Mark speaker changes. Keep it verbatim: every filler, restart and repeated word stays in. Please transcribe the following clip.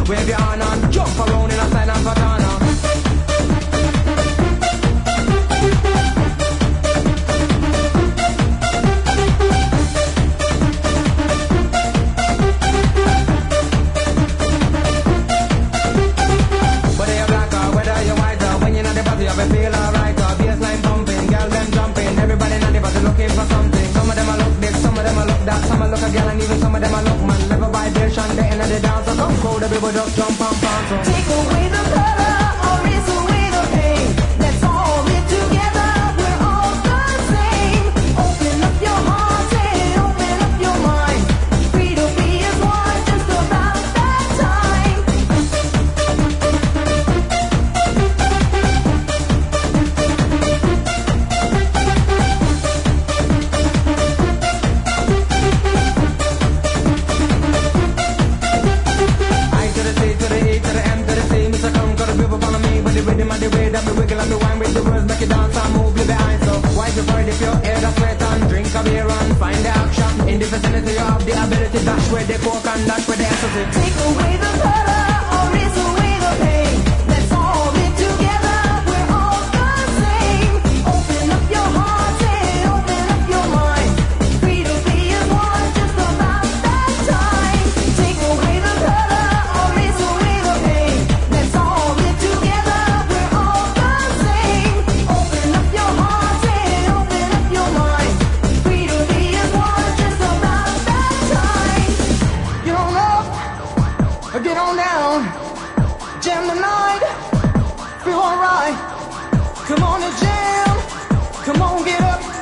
Speaker 1: Wave your hand and jump around in a silent katana. Whether you're black or whether you're white or when you're not the party, you feel alright. Or bassline pumping, girl them jumping. Everybody not the party looking for something. Some of them a look this, some of them a look that. Some a look a girl and even some of them a look man. Level vibration, they end of the dance. So come cold, the people just jump and bounce. So
Speaker 2: Take away the color or erase away the pain. Let's all live together, we're all the same. Open up your heart and open up your mind. Free to be as one, just about that time.
Speaker 1: I to the C, to the E, to the M, to the C. Mister Come, got the people follow me. With the rhythm and the way that we wiggle and the wine with the words, make it dance and move, leave behind. So why you worried if you're air, that's sweat and drink a beer and find the action. In the vicinity you have the ability, dash where the coke and dash where the essence is.
Speaker 2: Take away the color or erase away the pain. Let's all live together, we're all the same. Open up your heart and open up your mind. Free to be as one, just about that time. Take away the color or erase away the pain. Let's all live together, we're all the same. Open up your heart and open up your mind. Free to be as one, just about that time.
Speaker 1: Get on up, or get on down. Jam the night, feel alright. Come on and jam, come on get up.